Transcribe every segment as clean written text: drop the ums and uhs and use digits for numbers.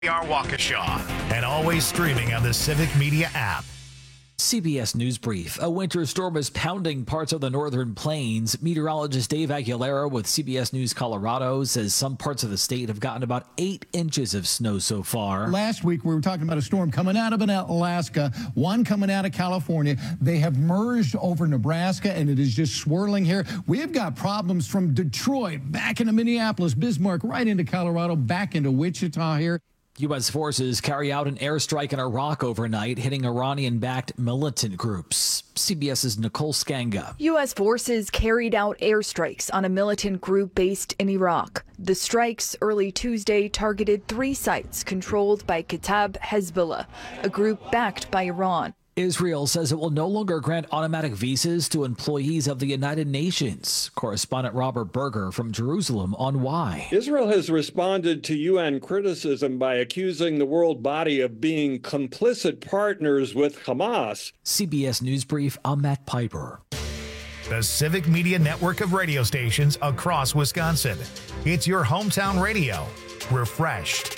are Waukesha, and always streaming on the Civic Media app. CBS News Brief. A winter storm is pounding parts of the northern plains. Meteorologist Dave Aguilera with CBS News Colorado says some parts of the state have gotten about 8 inches of snow so far. Last week, we were talking about a storm coming out of Alaska, one coming out of California. They have merged over Nebraska, and it is just swirling here. We have got problems from Detroit back into Minneapolis, Bismarck, right into Colorado, back into Wichita here. U.S. forces carry out an airstrike in Iraq overnight, hitting Iranian-backed militant groups. CBS's Nicole Skanga. U.S. forces carried out airstrikes on a militant group based in Iraq. The strikes early Tuesday targeted 3 sites controlled by Kataib Hezbollah, a group backed by Iran. Israel says it will no longer grant automatic visas to employees of the United Nations. Correspondent Robert Berger from Jerusalem on why. Israel has responded to UN criticism by accusing the world body of being complicit partners with Hamas. CBS News Brief, I'm Matt Piper. The Civic Media network of radio stations across Wisconsin. It's your hometown radio. Refreshed.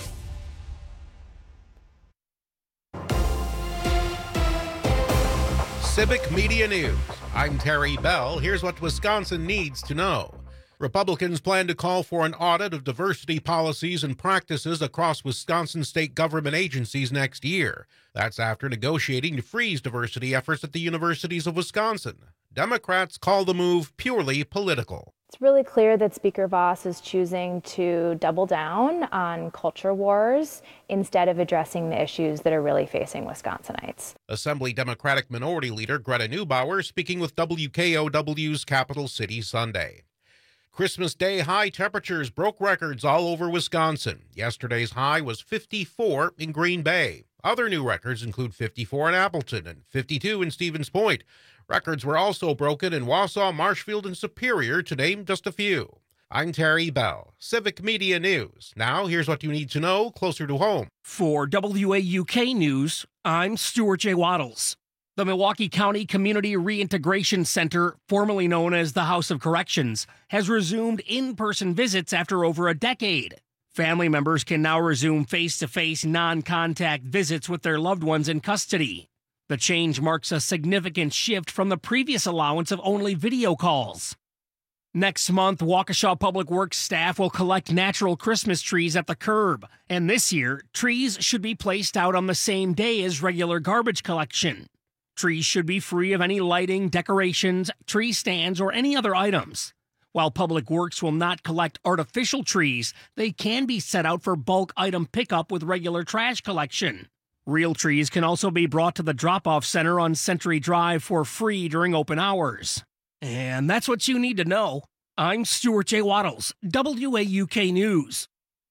Civic Media News. I'm Terry Bell. Here's what Wisconsin needs to know. Republicans plan to call for an audit of diversity policies and practices across Wisconsin state government agencies next year. That's after negotiating to freeze diversity efforts at the universities of Wisconsin. Democrats call the move purely political. It's really clear that Speaker Voss is choosing to double down on culture wars instead of addressing the issues that are really facing Wisconsinites. Assembly Democratic Minority Leader Greta Neubauer speaking with WKOW's Capital City Sunday. Christmas Day high temperatures broke records all over Wisconsin. Yesterday's high was 54 in Green Bay. Other new records include 54 in Appleton and 52 in Stevens Point. Records were also broken in Wausau, Marshfield, and Superior, to name just a few. I'm Terry Bell, Civic Media News. Now, here's what you need to know closer to home. For WAUK News, I'm Stuart J. Waddles. The Milwaukee County Community Reintegration Center, formerly known as the House of Corrections, has resumed in-person visits after over a decade. Family members can now resume face-to-face, non-contact visits with their loved ones in custody. The change marks a significant shift from the previous allowance of only video calls. Next month, Waukesha Public Works staff will collect natural Christmas trees at the curb. And this year, trees should be placed out on the same day as regular garbage collection. Trees should be free of any lighting, decorations, tree stands, or any other items. While Public Works will not collect artificial trees, they can be set out for bulk item pickup with regular trash collection. Real trees can also be brought to the drop-off center on Century Drive for free during open hours. And that's what you need to know. I'm Stuart J. Waddles, WAUK News.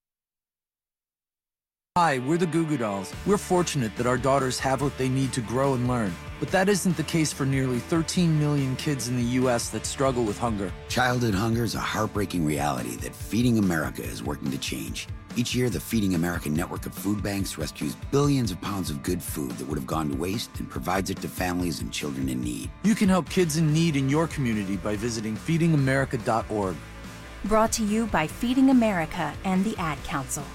Hi, we're the Goo Goo Dolls. We're fortunate that our daughters have what they need to grow and learn. But that isn't the case for nearly 13 million kids in the U.S. that struggle with hunger. Childhood hunger is a heartbreaking reality that Feeding America is working to change. Each year, the Feeding America network of food banks rescues billions of pounds of good food that would have gone to waste and provides it to families and children in need. You can help kids in need in your community by visiting feedingamerica.org. Brought to you by Feeding America and the Ad Council.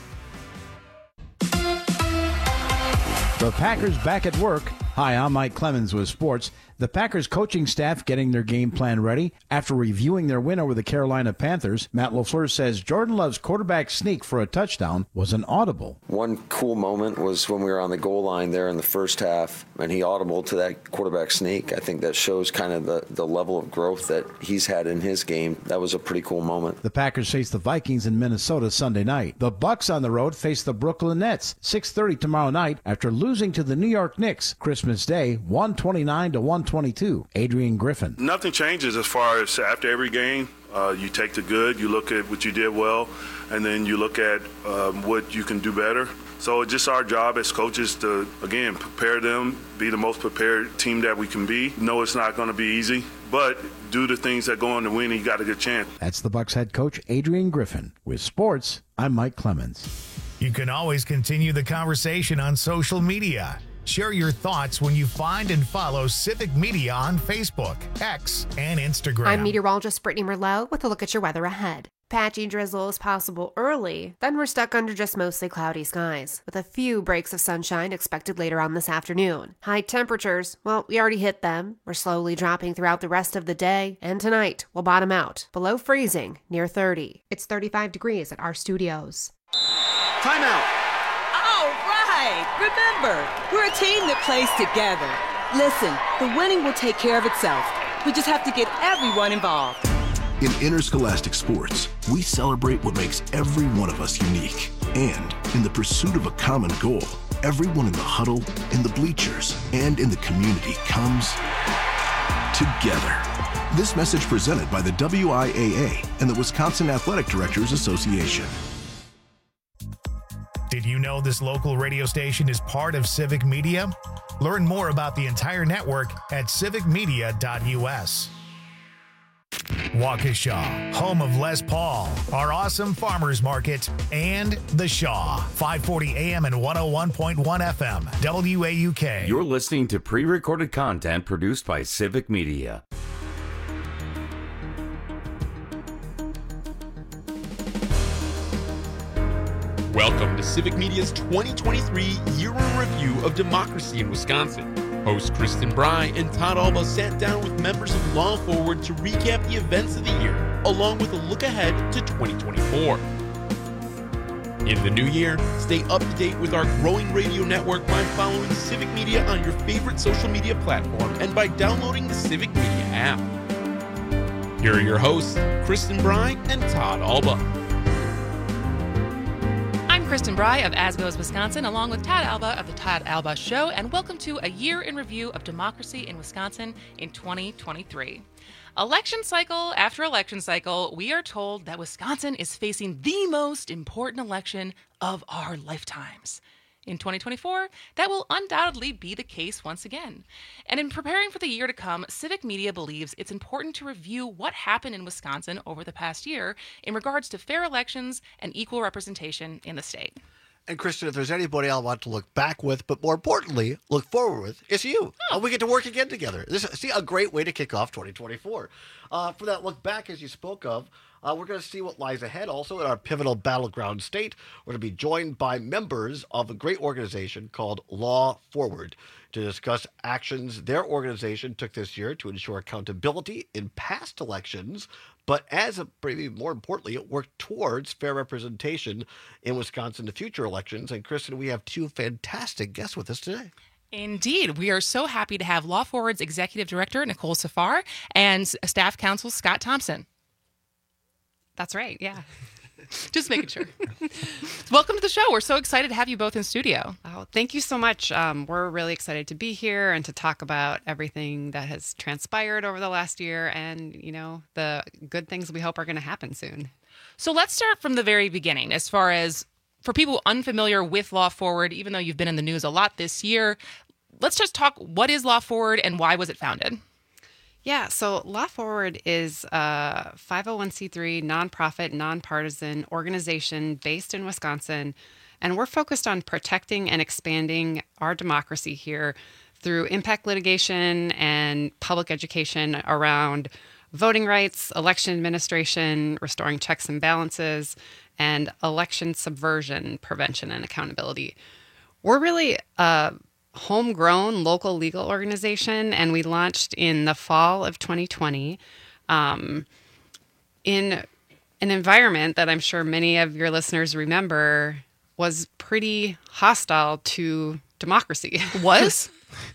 The Packers back at work. Hi, I'm Mike Clemens with sports. The Packers coaching staff getting their game plan ready. After reviewing their win over the Carolina Panthers, Matt LaFleur says Jordan Love's quarterback sneak for a touchdown was an audible. One cool moment was when we were on the goal line there in the first half, and he audibled to that quarterback sneak. I think that shows kind of the level of growth that he's had in his game. That was a pretty cool moment. The Packers face the Vikings in Minnesota Sunday night. The Bucks on the road face the Brooklyn Nets 6:30 tomorrow night after losing to the New York Knicks Christmas Day 129-122. Adrian Griffin. Nothing changes as far as after every game. You take the good, you look at what you did well, and then you look at what you can do better. So it's just our job as coaches to, again, prepare them, be the most prepared team that we can be. No, it's not going to be easy, but do the things that go on to win, and you got a good chance. That's the Bucks head coach, Adrian Griffin. With sports, I'm Mike Clemens. You can always continue the conversation on social media. Share your thoughts when you find and follow Civic Media on Facebook, X, and Instagram. I'm meteorologist Brittany Merlot with a look at your weather ahead. Patchy drizzle is possible early, then we're stuck under just mostly cloudy skies, with a few breaks of sunshine expected later on this afternoon. High temperatures, well, we already hit them. We're slowly dropping throughout the rest of the day, and tonight we'll bottom out below freezing near 30. It's 35 degrees at our studios. Timeout! All right! Remember, we're a team that plays together. Listen, the winning will take care of itself. We just have to get everyone involved. In interscholastic sports, we celebrate what makes every one of us unique. And in the pursuit of a common goal, everyone in the huddle, in the bleachers, and in the community comes together. This message presented by the WIAA and the Wisconsin Athletic Directors Association. Did you know this local radio station is part of Civic Media? Learn more about the entire network at civicmedia.us. Waukesha, home of Les Paul, our awesome farmers market, and The Shaw, 540 AM and 101.1 FM, WAUK. You're listening to pre-recorded content produced by Civic Media. Welcome to Civic Media's 2023 Year in Review of Democracy in Wisconsin. Hosts Kristen Bry and Todd Alba sat down with members of Law Forward to recap the events of the year, along with a look ahead to 2024. In the new year, stay up to date with our growing radio network by following Civic Media on your favorite social media platform and by downloading the Civic Media app. Here are your hosts, Kristen Bry and Todd Alba. Kristen Bry of As Goes Wisconsin, along with Todd Alba of the Todd Alba Show, and welcome to a year in review of democracy in Wisconsin in 2023. Election cycle after election cycle, we are told that Wisconsin is facing the most important election of our lifetimes. In 2024, that will undoubtedly be the case once again. And in preparing for the year to come, Civic Media believes it's important to review what happened in Wisconsin over the past year in regards to fair elections and equal representation in the state. And Kristen, if there's anybody I want to look back with, but more importantly, look forward with, it's you. Oh. We get to work again together. This is a great way to kick off 2024. For that look back, as you spoke of, we're going to see what lies ahead also in our pivotal battleground state. We're going to be joined by members of a great organization called Law Forward to discuss actions their organization took this year to ensure accountability in past elections, but maybe more importantly, it worked towards fair representation in Wisconsin to future elections. And Kristen, we have two fantastic guests with us today. Indeed. We are so happy to have Law Forward's Executive Director, Nicole Safar, and Staff Counsel, Scott Thompson. That's right, yeah. Just making sure. Welcome to the show. We're so excited to have you both in studio. Oh, thank you so much. We're really excited to be here and to talk about everything that has transpired over the last year and, the good things we hope are going to happen soon. So let's start from the very beginning. As far as for people unfamiliar with Law Forward, even though you've been in the news a lot this year, let's just talk, what is Law Forward and why was it founded? Yeah, so Law Forward is a 501c3 nonprofit, nonpartisan organization based in Wisconsin, and we're focused on protecting and expanding our democracy here through impact litigation and public education around voting rights, election administration, restoring checks and balances, and election subversion prevention and accountability. We're really homegrown local legal organization, and we launched in the fall of 2020 in an environment that I'm sure many of your listeners remember was pretty hostile to democracy. Was?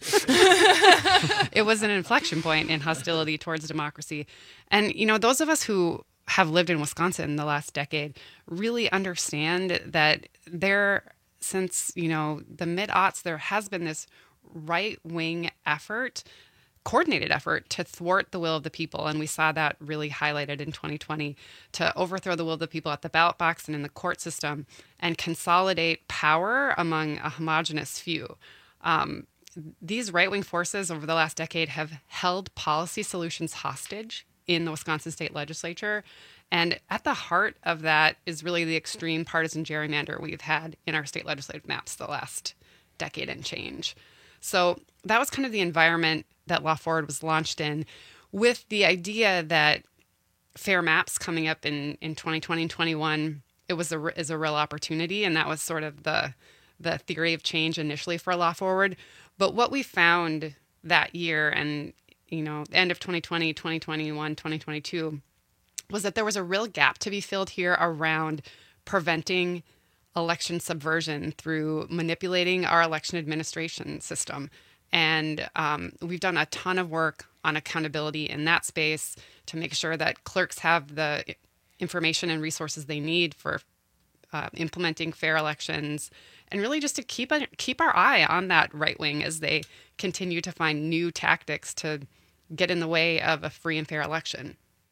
It was an inflection point in hostility towards democracy. And, those of us who have lived in Wisconsin the last decade really understand that since, the mid-aughts, there has been this right-wing coordinated effort to thwart the will of the people. And we saw that really highlighted in 2020 to overthrow the will of the people at the ballot box and in the court system and consolidate power among a homogenous few. These right-wing forces over the last decade have held policy solutions hostage in the Wisconsin state legislature. And at the heart of that is really the extreme partisan gerrymander we've had in our state legislative maps the last decade and change. So that was kind of the environment that Law Forward was launched in, with the idea that fair maps coming up in 2020 and 21, it was is a real opportunity. And that was sort of the theory of change initially for Law Forward. But what we found that year and, end of 2020, 2021, 2022, was that there was a real gap to be filled here around preventing election subversion through manipulating our election administration system. And we've done a ton of work on accountability in that space to make sure that clerks have the information and resources they need for implementing fair elections, and really just to keep our eye on that right wing as they continue to find new tactics to get in the way of a free and fair election.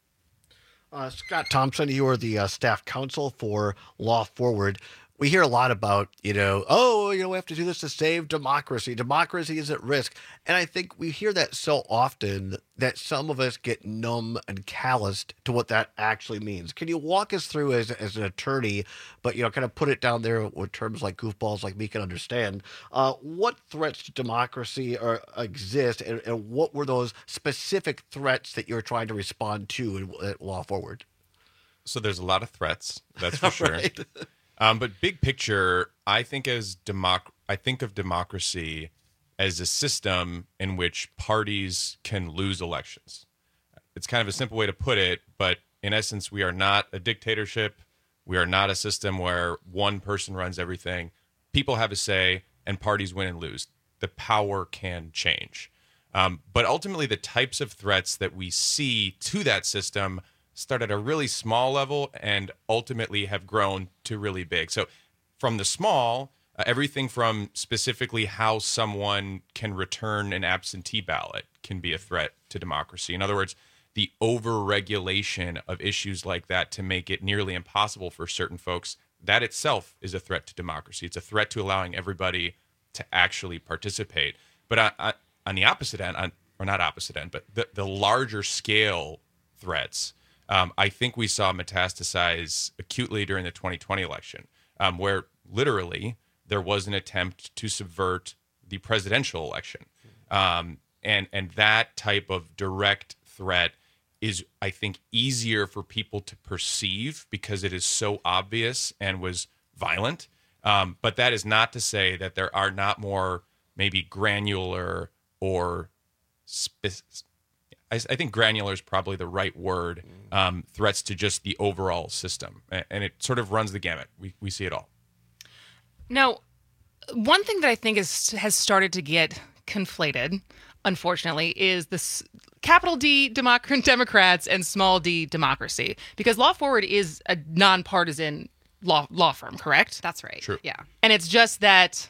Scott Thompson, you are the staff counsel for Law Forward. We hear a lot about, we have to do this to save democracy. Democracy is at risk. And I think we hear that so often that some of us get numb and calloused to what that actually means. Can you walk us through as an attorney, but, kind of put it down there with terms like goofballs like me can understand, what threats to democracy exist and what were those specific threats that you're trying to respond to at Law Forward? So there's a lot of threats, that's for sure. Right. But big picture, I think of democracy as a system in which parties can lose elections. It's kind of a simple way to put it, but in essence, we are not a dictatorship. We are not a system where one person runs everything. People have a say, and parties win and lose. The power can change. But ultimately, the types of threats that we see to that system start at a really small level and ultimately have grown to really big. So from the small, everything from specifically how someone can return an absentee ballot can be a threat to democracy. In other words, the over-regulation of issues like that to make it nearly impossible for certain folks, that itself is a threat to democracy. It's a threat to allowing everybody to actually participate. But on the opposite end, or not opposite end, but the larger scale threats, I think we saw metastasize acutely during the 2020 election, where literally there was an attempt to subvert the presidential election. And that type of direct threat is, I think, easier for people to perceive because it is so obvious and was violent. But that is not to say that there are not more maybe granular or I think granular is probably the right word, threats to just the overall system. And it sort of runs the gamut. We see it all. Now, one thing that I think has started to get conflated, unfortunately, is this capital D Democrats and small d democracy. Because Law Forward is a nonpartisan law firm, correct? That's right. True. Yeah. And it's just that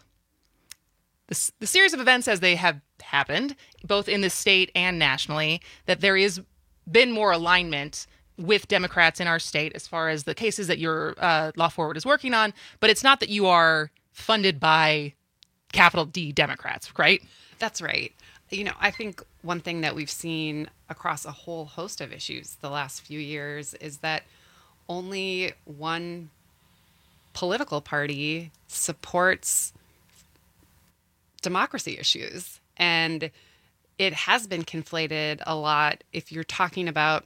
the series of events as they have happened, both in the state and nationally, that there is been more alignment with Democrats in our state as far as the cases that your Law Forward is working on. But it's not that you are funded by capital D Democrats, right? That's right. I think one thing that we've seen across a whole host of issues the last few years is that only one political party supports democracy issues. And it has been conflated a lot if you're talking about,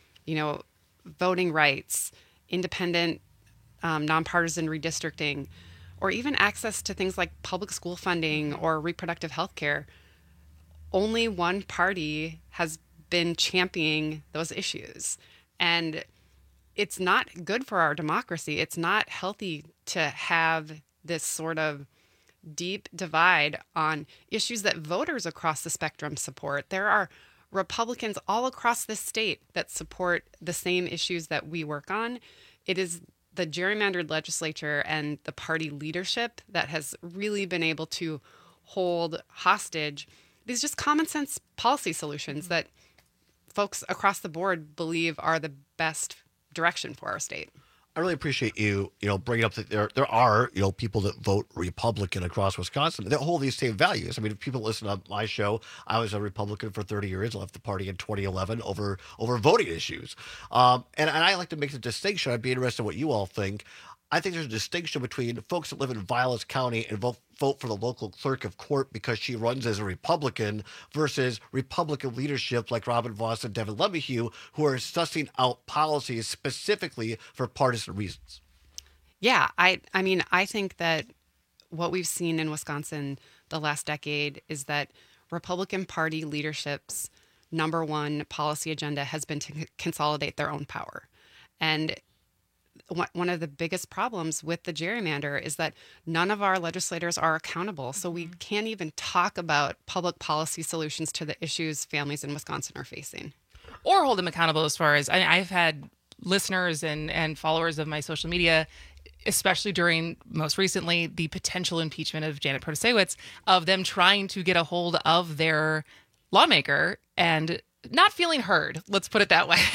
voting rights, independent, nonpartisan redistricting, or even access to things like public school funding or reproductive health care. Only one party has been championing those issues. And it's not good for our democracy. It's not healthy to have this sort of deep divide on issues that voters across the spectrum support. There are Republicans all across this state that support the same issues that we work on. It is the gerrymandered legislature and the party leadership that has really been able to hold hostage these just common sense policy solutions that folks across the board believe are the best direction for our state. I really appreciate you, bringing up that there are, people that vote Republican across Wisconsin that hold these same values. I mean, if people listen to my show, I was a Republican for 30 years, left the party in 2011 over voting issues. And I like to make the distinction. I'd be interested in what you all think. I think there's a distinction between folks that live in Vilas County and vote for the local clerk of court because she runs as a Republican versus Republican leadership like Robin Vos and Devin LeMahieu, who are sussing out policies specifically for partisan reasons. Yeah, I mean, I think that what we've seen in Wisconsin the last decade is that Republican Party leadership's number one policy agenda has been to consolidate their own power. And one of the biggest problems with the gerrymander is that none of our legislators are accountable. So we can't even talk about public policy solutions to the issues families in Wisconsin are facing. Or hold them accountable as far as, I've had listeners and followers of my social media, especially during most recently the potential impeachment of Janet Protasiewicz, of them trying to get a hold of their lawmaker and not feeling heard. Let's put it that way.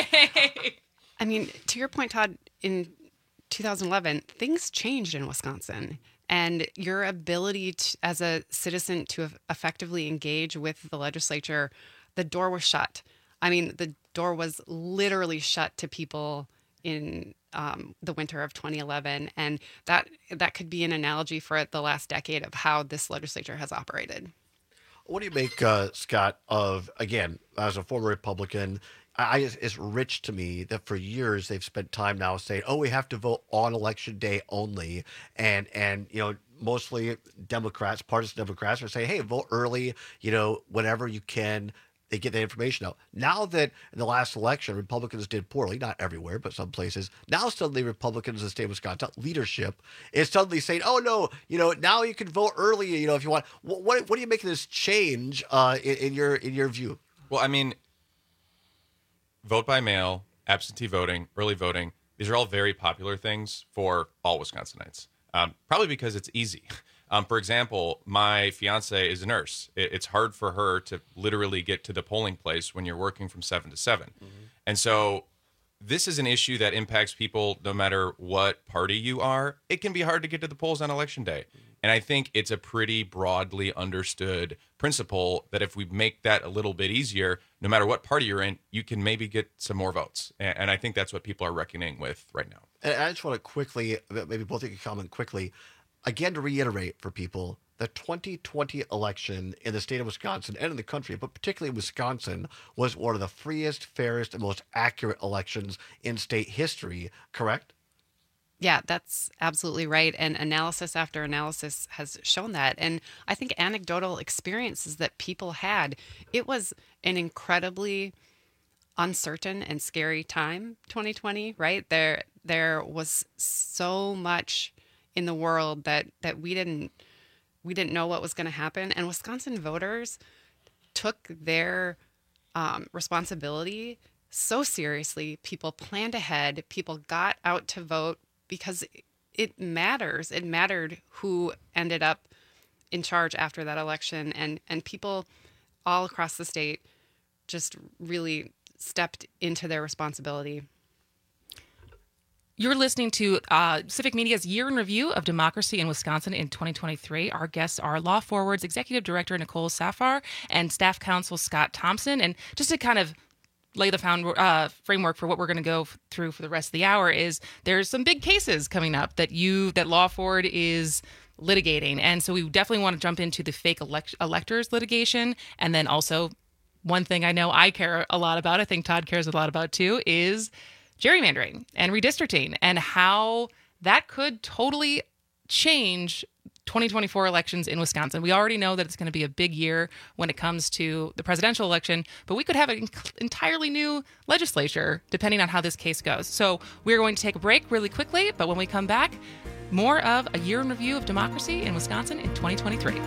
I mean, to your point, Todd, in 2011, things changed in Wisconsin. And your ability to, as a citizen to effectively engage with the legislature, the door was shut. I mean, the door was literally shut to people in the winter of 2011. And that could be an analogy for the last decade of how this legislature has operated. What do you make, Scott, of, again, as a former Republican, it's rich to me that for years they've spent time now saying, oh, we have to vote on election day only. And you know, mostly Democrats, partisan Democrats are saying, hey, vote early, you know, whenever you can. They get that information out. Now that in the last election, Republicans did poorly, not everywhere, but some places, now suddenly Republicans in the state of Wisconsin, leadership, is suddenly saying, oh, no, you know, now you can vote early, you know, if you want. What do you make of this change in your view? Well, I mean, vote by mail, absentee voting, early voting, these are all very popular things for all Wisconsinites, probably because it's easy. For example, my fiance is a nurse. It's hard for her to literally get to the polling place when you're working from 7 to 7. Mm-hmm. And so this is an issue that impacts people no matter what party you are. It can be hard to get to the polls on election day. Mm-hmm. And I think it's a pretty broadly understood principle that if we make that a little bit easier, no matter what party you're in, you can maybe get some more votes. And I think that's what people are reckoning with right now. And I just want to quickly, maybe both of you can comment quickly, again, to reiterate for people, the 2020 election in the state of Wisconsin and in the country, but particularly Wisconsin, was one of the freest, fairest, and most accurate elections in state history, correct? Yeah, that's absolutely right. And analysis after analysis has shown that. And I think anecdotal experiences that people had, it was an incredibly uncertain and scary time, 2020, right? There was so much in the world that we didn't know what was going to happen, and Wisconsin voters took their responsibility so seriously. People planned ahead. People got out to vote because it matters. It mattered who ended up in charge after that election, and people all across the state just really stepped into their responsibility. You're listening to Civic Media's Year in Review of Democracy in Wisconsin in 2023. Our guests are Law Forward's Executive Director Nicole Safar and Staff Counsel Scott Thompson. And just to kind of lay the framework for what we're going to go through for the rest of the hour is there's some big cases coming up that Law Forward is litigating. And so we definitely want to jump into the fake electors litigation. And then also one thing I know I care a lot about, I think Todd cares a lot about too, is gerrymandering and redistricting and how that could totally change 2024 elections in Wisconsin. We already know that it's going to be a big year when it comes to the presidential election, but we could have an entirely new legislature depending on how this case goes. So we're going to take a break really quickly, but when we come back, more of a year in review of democracy in Wisconsin in 2023.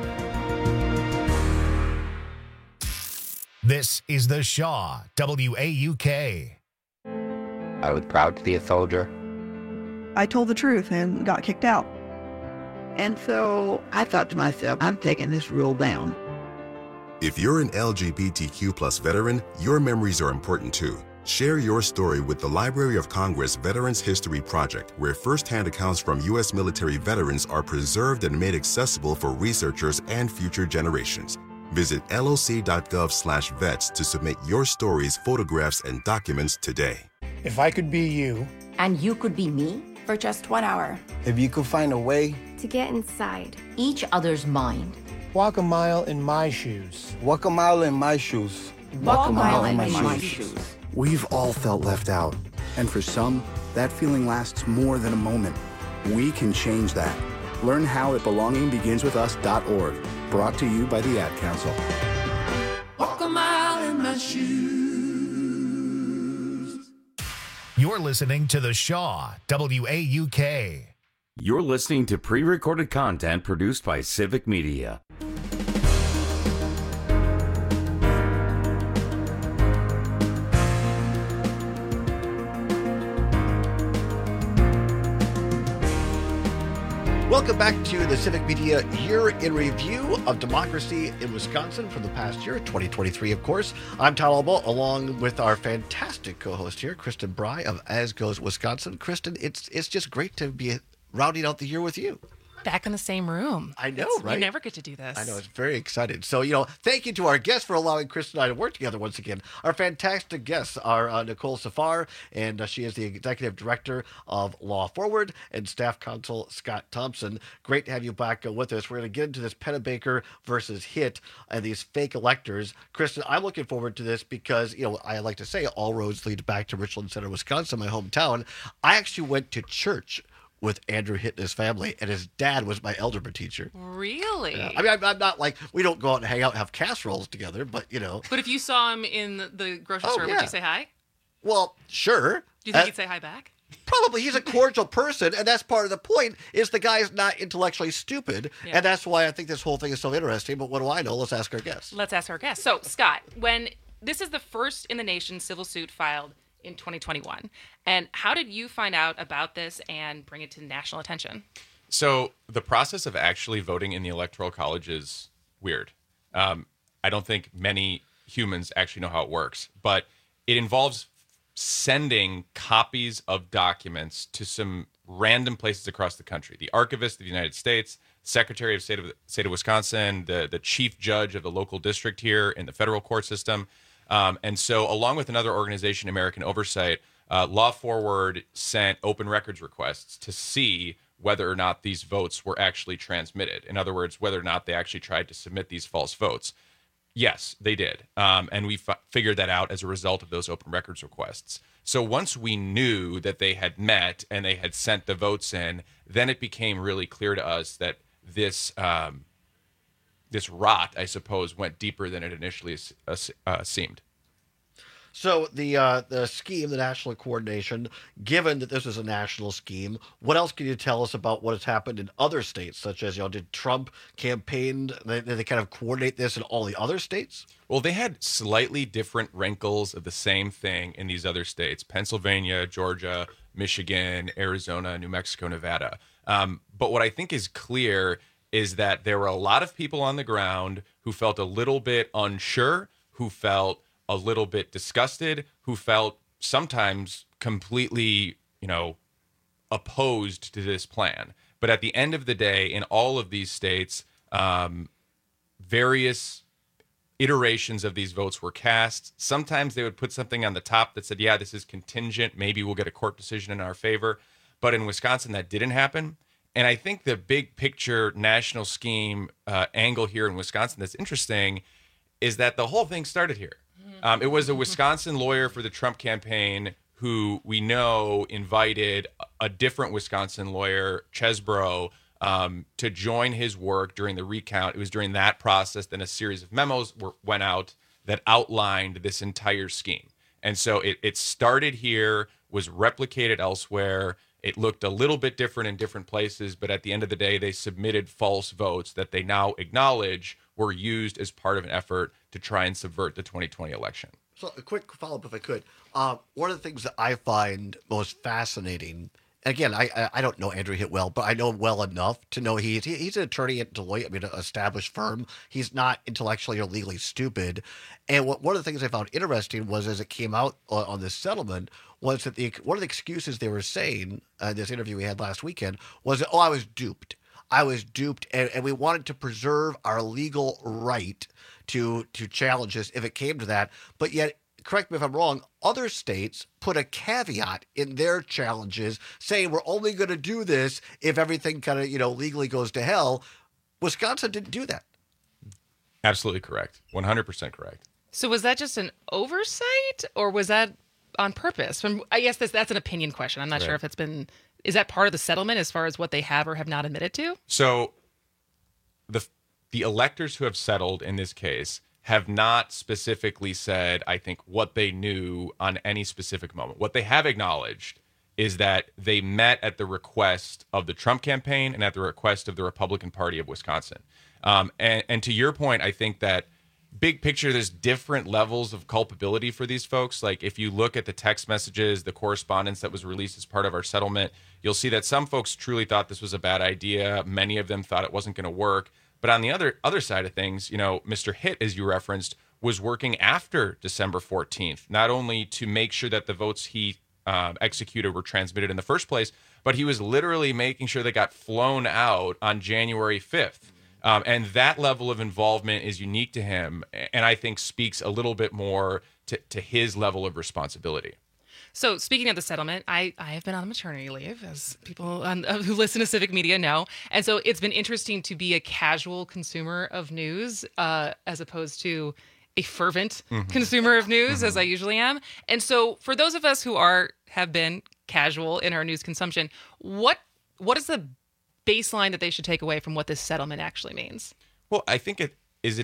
This is The Shaw, WAUK. I was proud to be a soldier. I told the truth and got kicked out. And so I thought to myself, I'm taking this rule down. If you're an LGBTQ+ veteran, your memories are important too. Share your story with the Library of Congress Veterans History Project, where firsthand accounts from U.S. military veterans are preserved and made accessible for researchers and future generations. Visit loc.gov/vets to submit your stories, photographs, and documents today. If I could be you, and you could be me, for just 1 hour. If you could find a way To get inside each other's mind. Walk a mile in my shoes. Walk a mile in my shoes. Walk a mile in my shoes. We've all felt left out. And for some, that feeling lasts more than a moment. We can change that. Learn how at belongingbeginswithus.org. Brought to you by the Ad Council. Walk a mile in my shoes. You're listening to The Shaw, WAUK. You're listening to pre-recorded content produced by Civic Media. Welcome back to the Civic Media Year in Review of Democracy in Wisconsin from the past year, 2023, of course. I'm Todd Alba, along with our fantastic co-host here, Kristen Bry of As Goes Wisconsin. Kristen, it's just great to be rounding out the year with you. Back in the same room. I know, right? You never get to do this. I know, it's very excited. So, thank you to our guests for allowing Kristen and I to work together once again. Our fantastic guests are Nicole Safar, and she is the Executive Director of Law Forward, and Staff Counsel Scott Thompson. Great to have you back with us. We're going to get into this Pennebaker versus Hitt and these fake electors. Kristen, I'm looking forward to this because, I like to say all roads lead back to Richland Center, Wisconsin, my hometown. I actually went to church with Andrew Hitt and his family, and his dad was my algebra teacher. Really? Yeah. I mean, I'm not like, we don't go out and hang out and have casseroles together, but, But if you saw him in the grocery store, would you say hi? Well, sure. Do you think he'd say hi back? Probably. He's a cordial person, and that's part of the point, is the guy's not intellectually stupid, and that's why I think this whole thing is so interesting. But what do I know? Let's ask our guests. Let's ask our guests. So, Scott, when this is the first in the nation civil suit filed in 2021. And how did you find out about this and bring it to national attention? So the process of actually voting in the Electoral College is weird. I don't think many humans actually know how it works, but it involves sending copies of documents to some random places across the country. The Archivist of the United States, Secretary of State of Wisconsin, the chief judge of the local district here in the federal court system. And so along with another organization, American Oversight, Law Forward sent open records requests to see whether or not these votes were actually transmitted. In other words, whether or not they actually tried to submit these false votes. Yes, they did. And we figured that out as a result of those open records requests. So once we knew that they had met and they had sent the votes in, then it became really clear to us that this rot, I suppose, went deeper than it initially seemed. So the scheme, the national coordination, given that this is a national scheme, what else can you tell us about what has happened in other states, such as, did Trump campaign, did they kind of coordinate this in all the other states? Well, they had slightly different wrinkles of the same thing in these other states: Pennsylvania, Georgia, Michigan, Arizona, New Mexico, Nevada. But what I think is clear is that there were a lot of people on the ground who felt a little bit unsure, who felt a little bit disgusted, who felt sometimes completely, opposed to this plan. But at the end of the day, in all of these states, various iterations of these votes were cast. Sometimes they would put something on the top that said, yeah, this is contingent. Maybe we'll get a court decision in our favor. But in Wisconsin, that didn't happen. And I think the big picture national scheme angle here in Wisconsin that's interesting is that the whole thing started here. It was a Wisconsin lawyer for the Trump campaign who we know invited a different Wisconsin lawyer, Chesbrough, to join his work during the recount. It was during that process then a series of memos went out that outlined this entire scheme. And so it started here, was replicated elsewhere. It looked a little bit different in different places, but at the end of the day, they submitted false votes that they now acknowledge were used as part of an effort to try and subvert the 2020 election. So a quick follow-up, if I could. One of the things that I find most fascinating, and again, I don't know Andrew Hitt well, but I know him well enough to know he's an attorney at Deloitte, an established firm. He's not intellectually or legally stupid. And one of the things I found interesting was, as it came out on this settlement, was that one of the excuses they were saying in this interview we had last weekend was that, I was duped. And we wanted to preserve our legal right to challenge this if it came to that. But yet correct me if I'm wrong, other states put a caveat in their challenges saying we're only going to do this if everything kind of, legally goes to hell. Wisconsin didn't do that. Absolutely correct. 100% correct. So was that just an oversight, or was that on purpose? I guess that's an opinion question. I'm not sure if it's been... Is that part of the settlement as far as what they have or have not admitted to? So the electors who have settled in this case have not specifically said, I think, what they knew on any specific moment. What they have acknowledged is that they met at the request of the Trump campaign and at the request of the Republican Party of Wisconsin. And to your point, I think that big picture, there's different levels of culpability for these folks. Like if you look at the text messages, the correspondence that was released as part of our settlement, you'll see that some folks truly thought this was a bad idea. Many of them thought it wasn't going to work. But on the other side of things, Mr. Hitt, as you referenced, was working after December 14th, not only to make sure that the votes he executed were transmitted in the first place, but he was literally making sure they got flown out on January 5th. And that level of involvement is unique to him, and I think speaks a little bit more to his level of responsibility. So speaking of the settlement, I have been on maternity leave, as people who listen to Civic Media know. And so it's been interesting to be a casual consumer of news as opposed to a fervent consumer of news, as I usually am. And so for those of us who have been casual in our news consumption, what is the baseline that they should take away from what this settlement actually means? Well, I think it is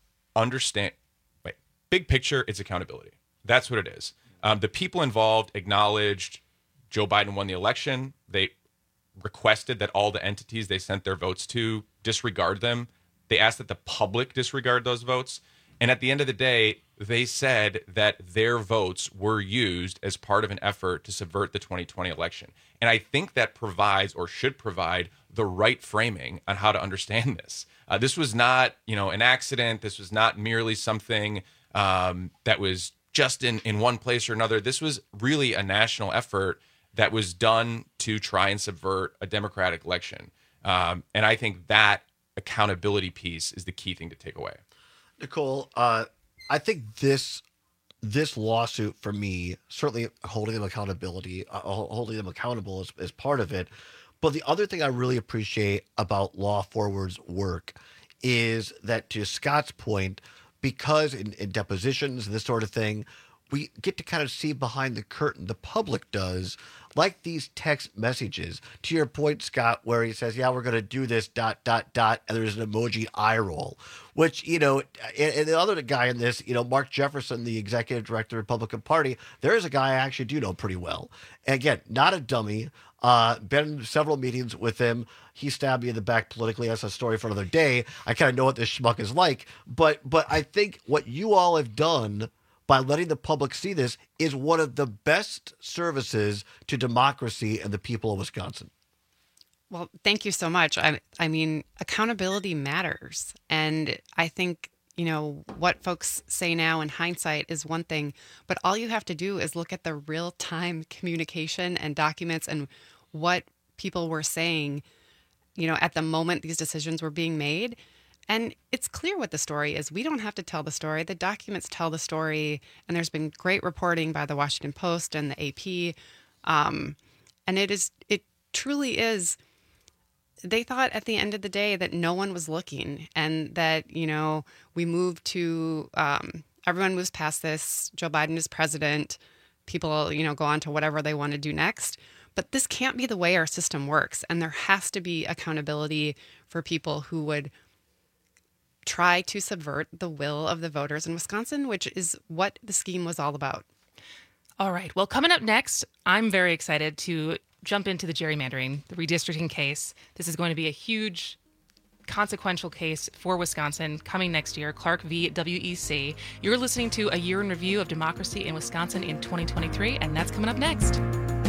big picture, it's accountability. That's what it is. The people involved acknowledged Joe Biden won the election. They requested that all the entities they sent their votes to disregard them. They asked that the public disregard those votes. And at the end of the day, they said that their votes were used as part of an effort to subvert the 2020 election. And I think that provides, or should provide, the right framing on how to understand this. This was not, an accident. This was not merely something that was just in one place or another. This was really a national effort that was done to try and subvert a democratic election. And I think that accountability piece is the key thing to take away. Nicole, I think this lawsuit for me, certainly holding them accountable is part of it. But the other thing I really appreciate about Law Forward's work is that, to Scott's point, because in depositions and this sort of thing, we get to kind of see behind the curtain. The public does, like these text messages. To your point, Scott, where he says, yeah, we're going to do this, ... and there's an emoji eye roll, which, and the other guy in this, Mark Jefferson, the executive director of the Republican Party, there is a guy I actually do know pretty well. And again, not a dummy. Been in several meetings with him. He stabbed me in the back politically. That's a story for another day. I kind of know what this schmuck is like. But I think what you all have done by letting the public see this is one of the best services to democracy and the people of Wisconsin. Well, thank you so much. I mean, accountability matters. And I think, what folks say now in hindsight is one thing, but all you have to do is look at the real-time communication and documents and what people were saying, at the moment these decisions were being made. And it's clear what the story is. We don't have to tell the story. The documents tell the story. And there's been great reporting by the Washington Post and the AP. And it truly is. They thought at the end of the day that no one was looking and that, we moved to, everyone moves past this. Joe Biden is president. People, go on to whatever they want to do next. But this can't be the way our system works. And there has to be accountability for people who would try to subvert the will of the voters in Wisconsin, which is what the scheme was all about. All right. Well, coming up next, I'm very excited to jump into the gerrymandering, the redistricting case. This is going to be a huge, consequential case for Wisconsin coming next year, Clark v. WEC. You're listening to A Year in Review of Democracy in Wisconsin in 2023, and that's coming up next.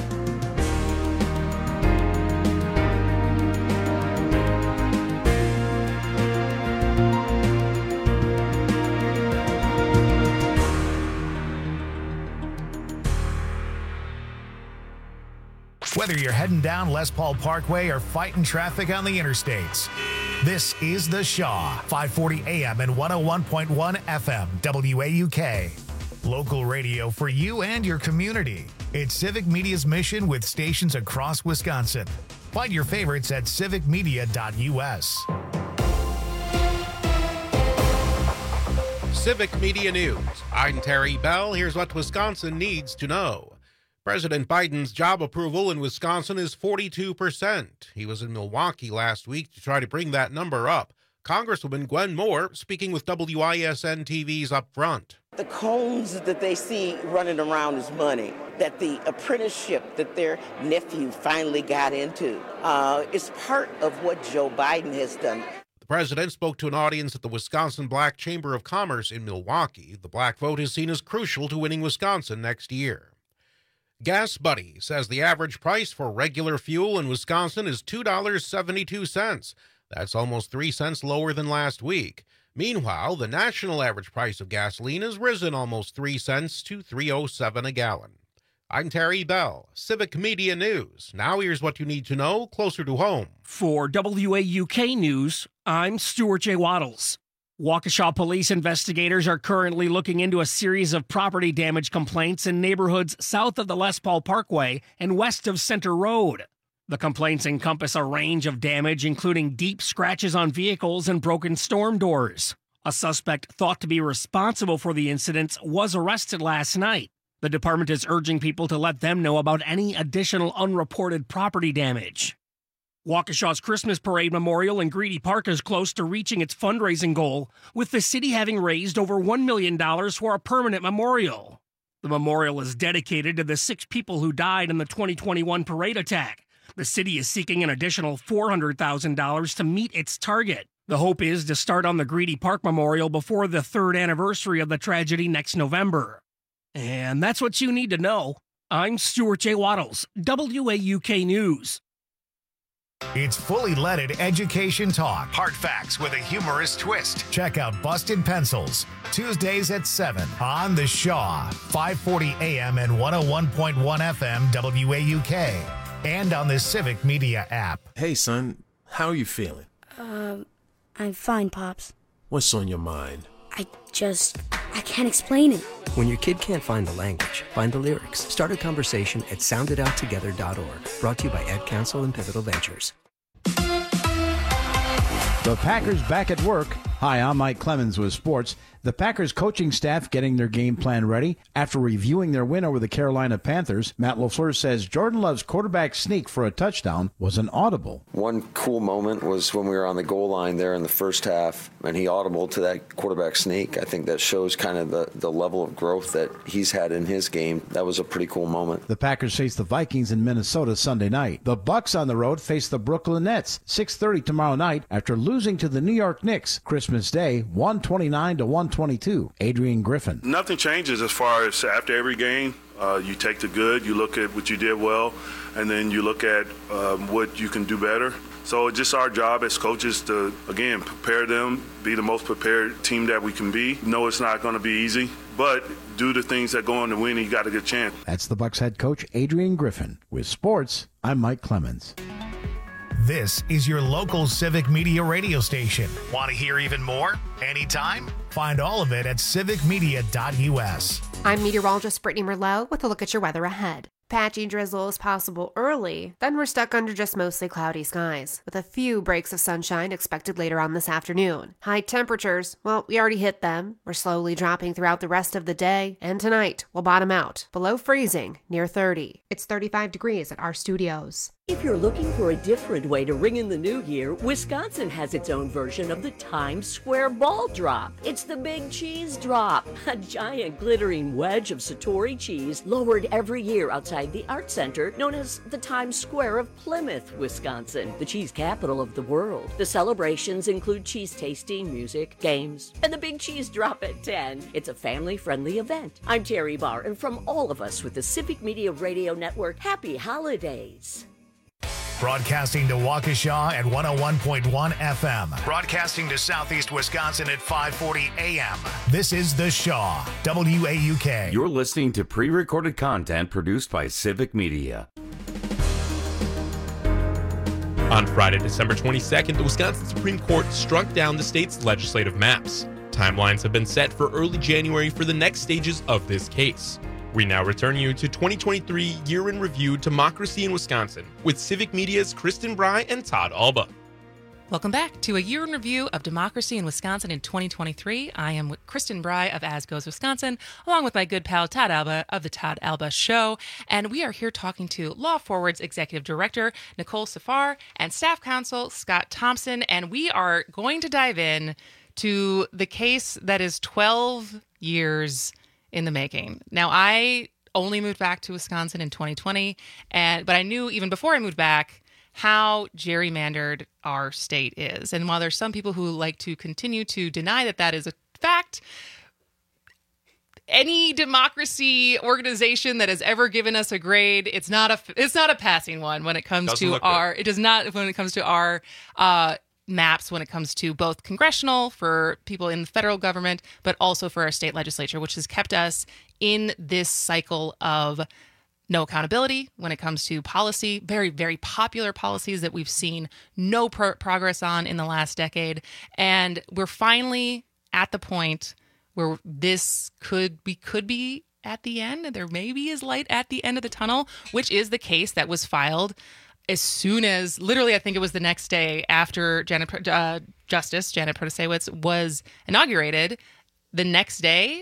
Whether you're heading down Les Paul Parkway or fighting traffic on the interstates, this is The Shaw, 540 AM and 101.1 FM, WAUK. Local radio for you and your community. It's Civic Media's mission with stations across Wisconsin. Find your favorites at civicmedia.us. Civic Media News. I'm Terry Bell. Here's what Wisconsin needs to know. President Biden's job approval in Wisconsin is 42%. He was in Milwaukee last week to try to bring that number up. Congresswoman Gwen Moore speaking with WISN TV's Up Front. The cones that they see running around is money. That the apprenticeship that their nephew finally got into is part of what Joe Biden has done. The president spoke to an audience at the Wisconsin Black Chamber of Commerce in Milwaukee. The black vote is seen as crucial to winning Wisconsin next year. Gas Buddy says the average price for regular fuel in Wisconsin is $2.72. That's almost 3 cents lower than last week. Meanwhile, the national average price of gasoline has risen almost 3 cents to $3.07 a gallon. I'm Terry Bell, Civic Media News. Now here's what you need to know closer to home. For WAUK News, I'm Stuart J. Waddles. Waukesha police investigators are currently looking into a series of property damage complaints in neighborhoods south of the Les Paul Parkway and west of Center Road. The complaints encompass a range of damage, including deep scratches on vehicles and broken storm doors. A suspect thought to be responsible for the incidents was arrested last night. The department is urging people to let them know about any additional unreported property damage. Waukesha's Christmas Parade Memorial in Greedy Park is close to reaching its fundraising goal, with the city having raised over $1 million for a permanent memorial. The memorial is dedicated to the 6 people who died in the 2021 parade attack. The city is seeking an additional $400,000 to meet its target. The hope is to start on the Greedy Park Memorial before the 3rd anniversary of the tragedy next November. And that's what you need to know. I'm Stuart J. Waddles, WAUK News. It's fully leaded education talk. Hard facts with a humorous twist. Check out Busted Pencils, Tuesdays at 7 on The Shaw, 540 AM and 101.1 FM WAUK, and on the Civic Media app. Hey, son, how are you feeling? I'm fine, Pops. What's on your mind? I can't explain it. When your kid can't find the language, find the lyrics. Start a conversation at sounditouttogether.org. Brought to you by Ad Council and Pivotal Ventures. The Packers back at work. Hi, I'm Mike Clemens with sports. The Packers coaching staff getting their game plan ready. After reviewing their win over the Carolina Panthers, Matt LaFleur says Jordan Love's quarterback sneak for a touchdown was an audible. One cool moment was when we were on the goal line there in the first half, and he audible to that quarterback sneak. I think that shows kind of the level of growth that he's had in his game. That was a pretty cool moment. The Packers face the Vikings in Minnesota Sunday night. The Bucks on the road face the Brooklyn Nets, 6:30 tomorrow night after losing to the New York Knicks Christmas Day, 129-122. Adrian Griffin. Nothing changes as far as after every game. You take the good, you look at what you did well, and then you look at what you can do better. So it's just our job as coaches to, again, prepare them, be the most prepared team that we can be. No, it's not going to be easy, but do the things that go on to win, and you got a good chance. That's the Bucks head coach, Adrian Griffin. With sports, I'm Mike Clemens. This is your local Civic Media radio station. Want to hear even more? Anytime? Find all of it at civicmedia.us. I'm meteorologist Brittany Merlot with a look at your weather ahead. Patchy drizzle is possible early, then we're stuck under just mostly cloudy skies, with a few breaks of sunshine expected later on this afternoon. High temperatures, well, we already hit them. We're slowly dropping throughout the rest of the day, and tonight we'll bottom out, below freezing, near 30. It's 35 degrees at our studios. If you're looking for a different way to ring in the new year, Wisconsin has its own version of the Times Square Ball Drop. It's the Big Cheese Drop, a giant glittering wedge of Satori cheese lowered every year outside the Art Center, known as the Times Square of Plymouth, Wisconsin, the cheese capital of the world. The celebrations include cheese tasting, music, games, and the Big Cheese Drop at 10. It's a family-friendly event. I'm Terry Barr, and from all of us with the Civic Media Radio Network, happy holidays. Broadcasting to Waukesha at 101.1 FM. Broadcasting to Southeast Wisconsin at 540 AM. This is The Shaw, WAUK. You're listening to pre-recorded content produced by Civic Media. On Friday, December 22nd, the Wisconsin Supreme Court struck down the state's legislative maps. Timelines have been set for early January for the next stages of this case. We now return you to 2023 Year in Review Democracy in Wisconsin with Civic Media's Kristen Bry and Todd Alba. Welcome back to a year in review of democracy in Wisconsin in 2023. I am Kristen Bry of As Goes Wisconsin, along with my good pal Todd Alba of the Todd Alba Show. And we are here talking to Law Forward's Executive Director, Nicole Safar, and Staff Counsel, Scott Thompson. And we are going to dive in to the case that is 12 years in the making. Now, I only moved back to Wisconsin in 2020, but I knew even before I moved back how gerrymandered our state is. And while there's some people who like to continue to deny that that is a fact, any democracy organization that has ever given us a grade, it's not a passing one when it comes to our maps, when it comes to both congressional for people in the federal government, but also for our state legislature, which has kept us in this cycle of no accountability when it comes to policy, very, very popular policies that we've seen no progress on in the last decade. And we're finally at the point where we could be at the end. There maybe is light at the end of the tunnel, which is the case that was filed as soon as, literally, I think it was the next day after Justice Janet Protasiewicz was inaugurated. The next day,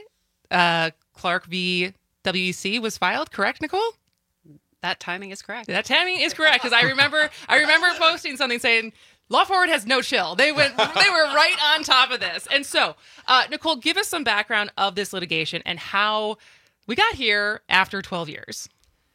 Clark v. WEC was filed, correct, Nicole? That timing is correct. That timing is correct, because I remember posting something saying, Law Forward has no chill. They were right on top of this. And so, Nicole, give us some background of this litigation and how we got here after 12 years.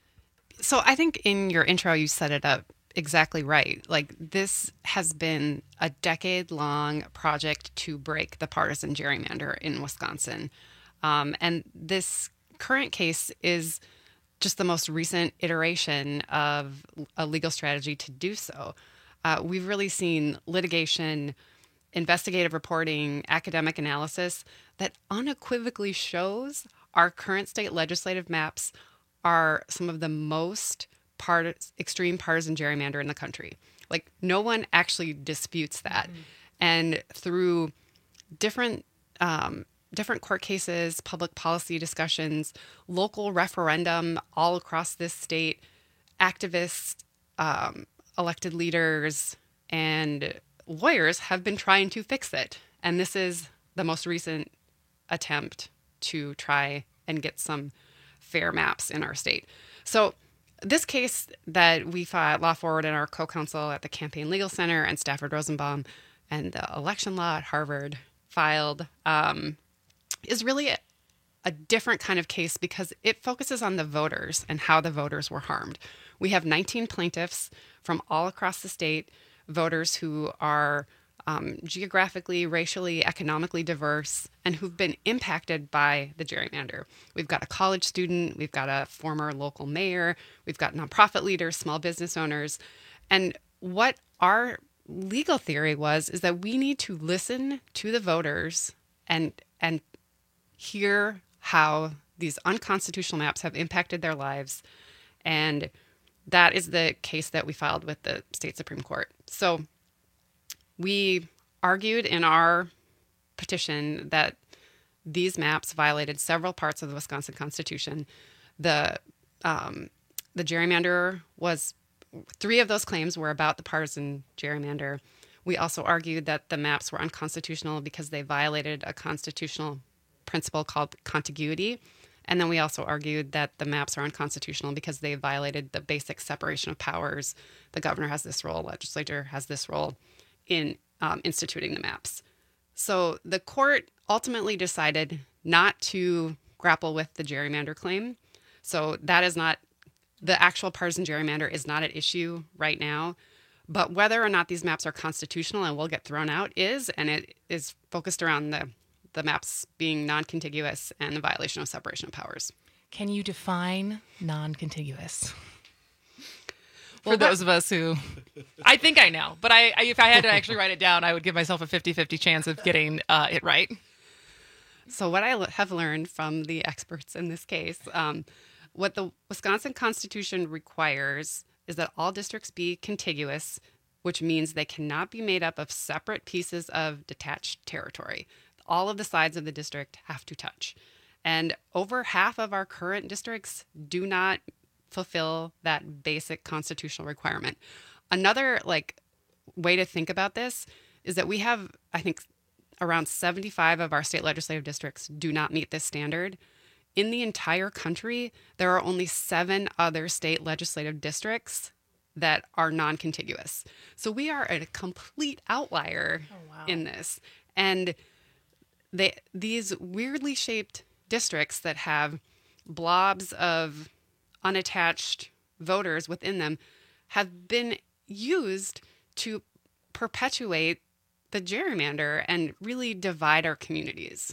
So I think in your intro, you set it up exactly right. Like, this has been a decade-long project to break the partisan gerrymander in Wisconsin. And this current case is just the most recent iteration of a legal strategy to do so. We've really seen litigation, investigative reporting, academic analysis that unequivocally shows our current state legislative maps are some of the most extreme partisan gerrymander in the country. Like, no one actually disputes that. Mm-hmm. And through different court cases, public policy discussions, local referendum all across this state, activists, elected leaders, and lawyers have been trying to fix it. And this is the most recent attempt to try and get some fair maps in our state. So this case that we filed, Law Forward and our co-counsel at the Campaign Legal Center and Stafford Rosenbaum and the election law at Harvard filed, is really a different kind of case because it focuses on the voters and how the voters were harmed. We have 19 plaintiffs from all across the state, voters who are geographically, racially, economically diverse, and who've been impacted by the gerrymander. We've got a college student, we've got a former local mayor, we've got nonprofit leaders, small business owners. And what our legal theory is that we need to listen to the voters and hear how these unconstitutional maps have impacted their lives. And that is the case that we filed with the state Supreme Court. So we argued in our petition that these maps violated several parts of the Wisconsin Constitution. The gerrymander was, 3 of those claims were about the partisan gerrymander. We also argued that the maps were unconstitutional because they violated a constitutional principle called contiguity. And then we also argued that the maps are unconstitutional because they violated the basic separation of powers. The governor has this role, legislature has this role in instituting the maps. So the court ultimately decided not to grapple with the gerrymander claim. So that is not, the actual partisan gerrymander is not at issue right now. But whether or not these maps are constitutional and will get thrown out is, and it is focused around the maps being non-contiguous and the violation of separation of powers. Can you define non-contiguous? For those of us who, I think I know, but if I had to actually write it down, I would give myself a 50-50 chance of getting it right. So what I have learned from the experts in this case, what the Wisconsin Constitution requires is that all districts be contiguous, which means they cannot be made up of separate pieces of detached territory. all of the sides of the district have to touch. And over half of our current districts do not fulfill that basic constitutional requirement. Another way to think about this is that we have, I think, around 75 of our state legislative districts do not meet this standard. In the entire country, there are only 7 other state legislative districts that are non-contiguous. So we are a complete outlier in this. And these weirdly shaped districts that have blobs of unattached voters within them have been used to perpetuate the gerrymander and really divide our communities.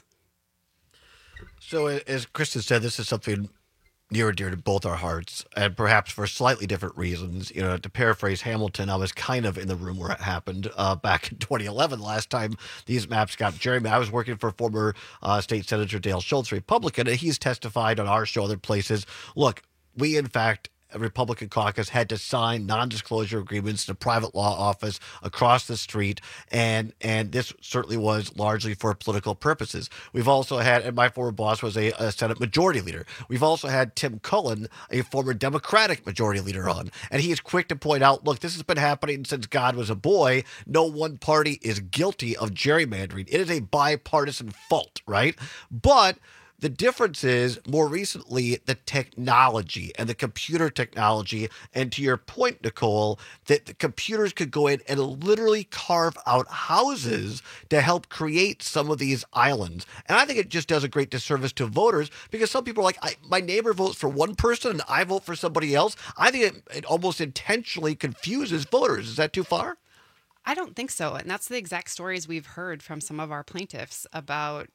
So as Kristen said, this is something near and dear to both our hearts, and perhaps for slightly different reasons. You know, to paraphrase Hamilton, I was kind of in the room where it happened back in 2011, last time these maps got gerrymandered. I was working for former State Senator Dale Schultz, Republican, and he's testified on our show, other places. Look, we, in fact, a Republican caucus had to sign non-disclosure agreements to private law office across the street, and this certainly was largely for political purposes. We've also had, and my former boss was a Senate Majority Leader. We've also had Tim Cullen, a former Democratic Majority Leader, on, and he is quick to point out, look, this has been happening since God was a boy. No one party is guilty of gerrymandering. It is a bipartisan fault, right? But the difference is, more recently, the technology and the computer technology, and to your point, Nicole, that the computers could go in and literally carve out houses to help create some of these islands. And I think it just does a great disservice to voters, because some people are like, my neighbor votes for one person and I vote for somebody else. I think it almost intentionally confuses voters. Is that too far? I don't think so. And that's the exact stories we've heard from some of our plaintiffs about,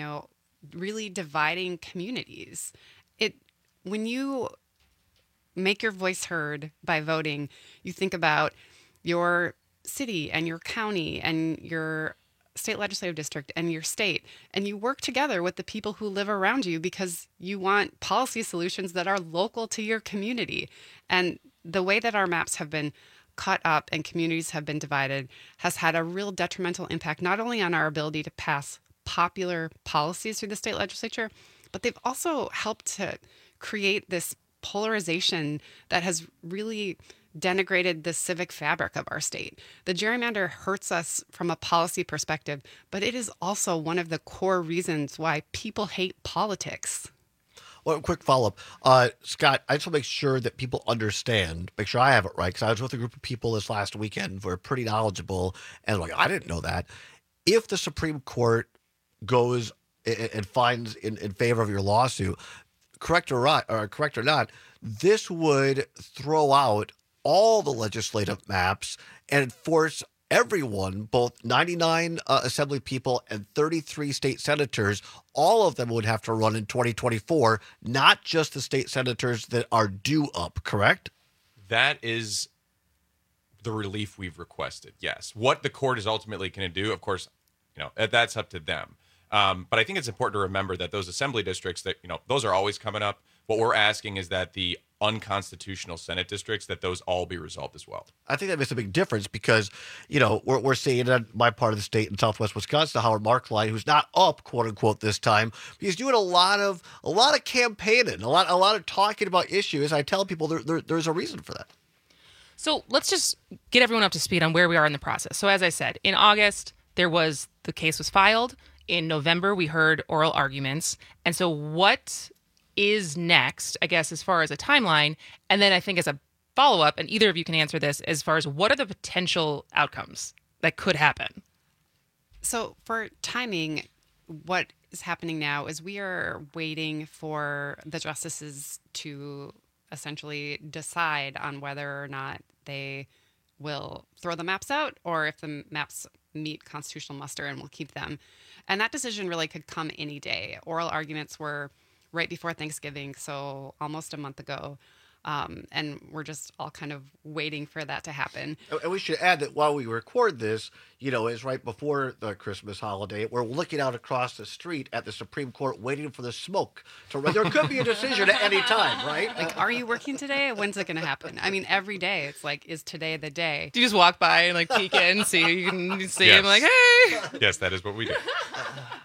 really dividing communities. When you make your voice heard by voting, you think about your city and your county and your state legislative district and your state, and you work together with the people who live around you because you want policy solutions that are local to your community. And the way that our maps have been cut up and communities have been divided has had a real detrimental impact, not only on our ability to pass popular policies through the state legislature, but they've also helped to create this polarization that has really denigrated the civic fabric of our state. The gerrymander hurts us from a policy perspective, but it is also one of the core reasons why people hate politics. Well, quick follow-up. Scott, I just want to make sure that people understand, make sure I have it right, because I was with a group of people this last weekend who are pretty knowledgeable, and I didn't know that. If the Supreme Court goes and finds in favor of your lawsuit, correct or not, this would throw out all the legislative maps and force everyone, both 99 assembly people and 33 state senators, all of them would have to run in 2024, not just the state senators that are due up, correct? That is the relief we've requested, yes. What the court is ultimately going to do, of course, that's up to them. But I think it's important to remember that those assembly districts that, those are always coming up. What we're asking is that the unconstitutional Senate districts, that those all be resolved as well. I think that makes a big difference because, we're seeing in my part of the state in Southwest Wisconsin, Howard Marklein, who's not up, quote unquote, this time. He's doing a lot of campaigning, a lot of talking about issues. I tell people there's a reason for that. So let's just get everyone up to speed on where we are in the process. So as I said, in August, the case was filed. In November, we heard oral arguments. And so what is next, I guess, as far as a timeline? And then I think as a follow-up, and either of you can answer this, as far as what are the potential outcomes that could happen? So for timing, what is happening now is we are waiting for the justices to essentially decide on whether or not they will throw the maps out or if the maps meet constitutional muster and will keep them. And that decision really could come any day. Oral arguments were right before Thanksgiving, so almost a month ago. And we're just all kind of waiting for that to happen. And we should add that while we record this, is right before the Christmas holiday. We're looking out across the street at the Supreme Court waiting for the smoke. So there could be a decision at any time, right? Are you working today? When's it going to happen? I mean, every day it's like, is today the day? Do you just walk by and peek in, see you can see yes. him hey? Yes, that is what we do.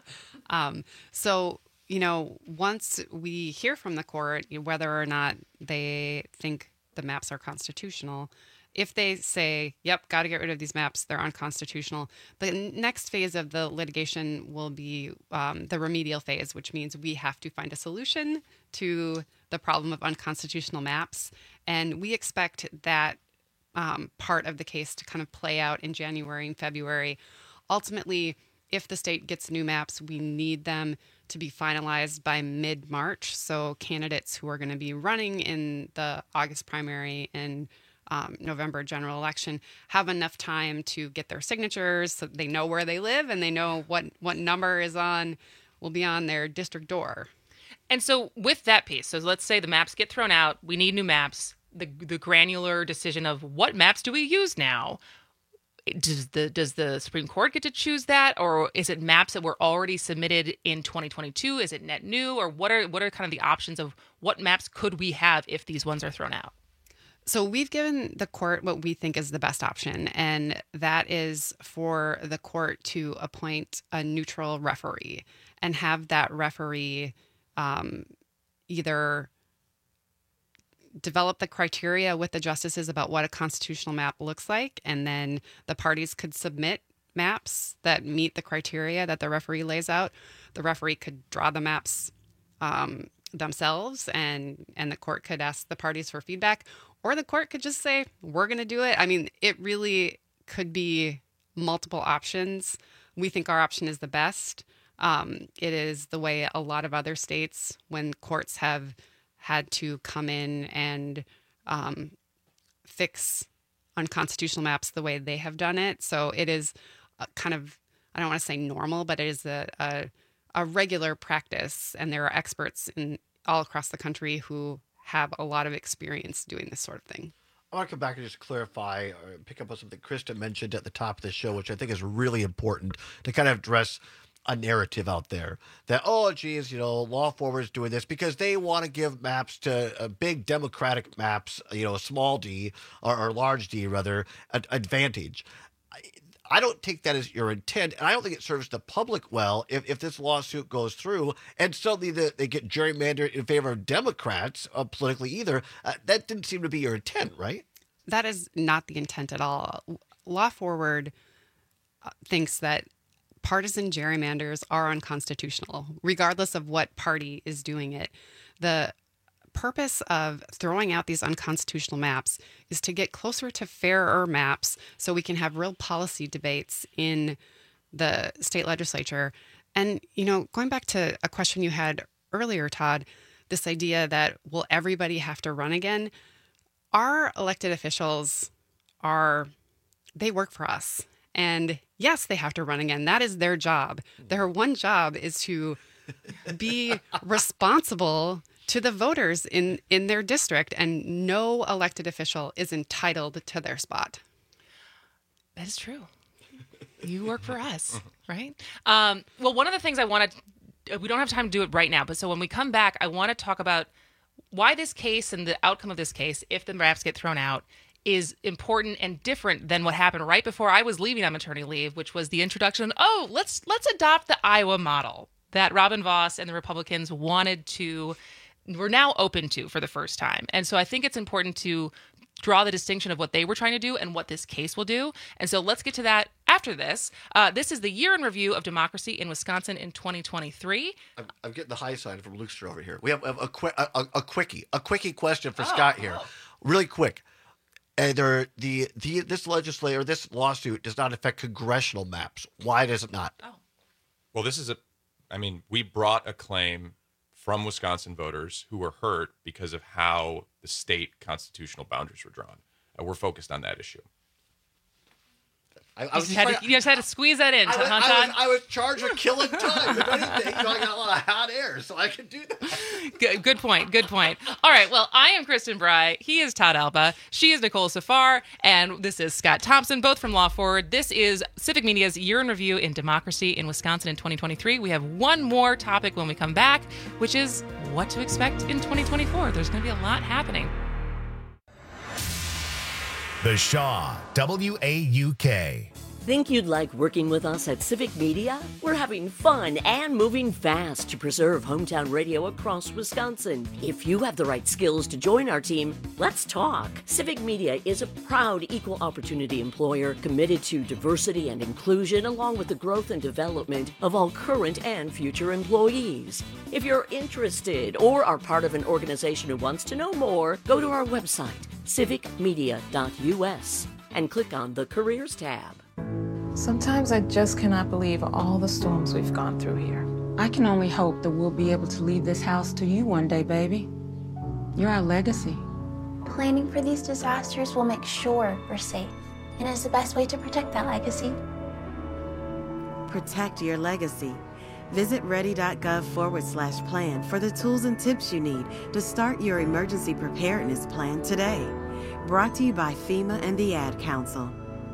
So, you know, once we hear from the court whether or not they think the maps are constitutional, if they say, yep, got to get rid of these maps, they're unconstitutional, the next phase of the litigation will be the remedial phase, which means we have to find a solution to the problem of unconstitutional maps. And we expect that part of the case to kind of play out in January and February. Ultimately, if the state gets new maps, we need them to be finalized by mid-March. So candidates who are going to be running in the August primary and November general election have enough time to get their signatures so they know where they live and they know what number will be on their district door. And so with that piece, so let's say the maps get thrown out, we need new maps, the granular decision of what maps do we use now? Does the Supreme Court get to choose that, or is it maps that were already submitted in 2022? Is it net new, or what are kind of the options of what maps could we have if these ones are thrown out? So we've given the court what we think is the best option, and that is for the court to appoint a neutral referee and have that referee either develop the criteria with the justices about what a constitutional map looks like, and then the parties could submit maps that meet the criteria that the referee lays out. The referee could draw the maps themselves, and the court could ask the parties for feedback, or the court could just say, we're going to do it. I mean, it really could be multiple options. We think our option is the best. It is the way a lot of other states, when courts have had to come in and fix unconstitutional maps, the way they have done it. So it is kind of, I don't want to say normal, but it is a regular practice. And there are experts all across the country who have a lot of experience doing this sort of thing. I want to come back and just clarify or pick up on something Krista mentioned at the top of the show, which I think is really important to kind of address a narrative out there that, oh, geez, Law Forward's doing this because they want to give maps to big Democratic maps, a small d or large d rather, advantage. I don't take that as your intent, and I don't think it serves the public well if this lawsuit goes through and suddenly they get gerrymandered in favor of Democrats politically either. That didn't seem to be your intent, right? That is not the intent at all. Law Forward thinks that partisan gerrymanders are unconstitutional, regardless of what party is doing it. The purpose of throwing out these unconstitutional maps is to get closer to fairer maps so we can have real policy debates in the state legislature. And, going back to a question you had earlier, Todd, this idea that will everybody have to run again? Our elected officials they work for us. And yes, they have to run again. That is their job. Their one job is to be responsible to the voters in their district, and no elected official is entitled to their spot. That is true. You work for us, right? Well, one of the things we don't have time to do it right now, but so when we come back, I want to talk about why this case and the outcome of this case, if the maps get thrown out, is important and different than what happened right before I was leaving on maternity leave, which was the introduction, let's adopt the Iowa model that Robin Vos and the Republicans were now open to for the first time. And so I think it's important to draw the distinction of what they were trying to do and what this case will do. And so let's get to that after this. This is the year in review of democracy in Wisconsin in 2023. I'm getting the high sign from Lukester over here. We have a quickie question for Scott here. Really quick. And this lawsuit does not affect congressional maps. Why does it not? Well, we brought a claim from Wisconsin voters who were hurt because of how the state constitutional boundaries were drawn. We're focused on that issue. You just had to squeeze that in, Todd. I was charged with killing time. If anything, I got a lot of hot air, so I could do that. Good point. All right, well, I am Kristen Bry. He is Todd Alba. She is Nicole Safar. And this is Scott Thompson, both from Law Forward. This is Civic Media's Year in Review in Democracy in Wisconsin in 2023. We have one more topic when we come back, which is what to expect in 2024. There's going to be a lot happening. The Shaw, WAUK. Think you'd like working with us at Civic Media? We're having fun and moving fast to preserve hometown radio across Wisconsin. If you have the right skills to join our team, let's talk. Civic Media is a proud equal opportunity employer committed to diversity and inclusion along with the growth and development of all current and future employees. If you're interested or are part of an organization who wants to know more, go to our website, civicmedia.us, and click on the Careers tab. Sometimes I just cannot believe all the storms we've gone through here. I can only hope that we'll be able to leave this house to you one day, baby. You're our legacy. Planning for these disasters will make sure we're safe, and is the best way to protect that legacy. Protect your legacy. Visit ready.gov/plan for the tools and tips you need to start your emergency preparedness plan today. Brought to you by FEMA and the Ad Council.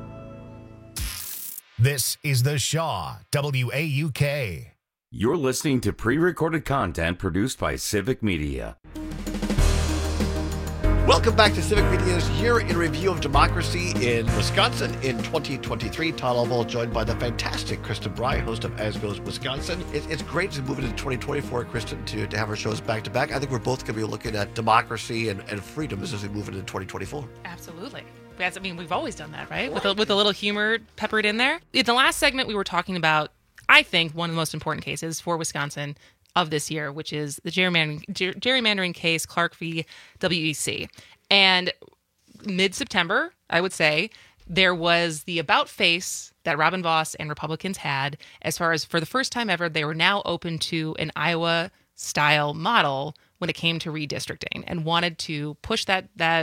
This is The Shaw, WAUK. You're listening to pre-recorded content produced by Civic Media. Welcome back to Civic Media's Year in Review of Democracy in Wisconsin in 2023. Todd Albaugh joined by the fantastic Kristen Bry, host of As Goes Wisconsin. It's great to move into 2024, Kristen, to have our shows back-to-back. I think we're both going to be looking at democracy and freedoms as we move into 2024. Absolutely. I mean, we've always done that, right? With a little humor peppered in there. In the last segment, we were talking about, I think, one of the most important cases for Wisconsin of this year, which is the gerrymandering case, Clark v. WEC. And mid-September, I would say, there was the about face that Robin Vos and Republicans had as far as, for the first time ever, they were now open to an Iowa-style model when it came to redistricting and wanted to push that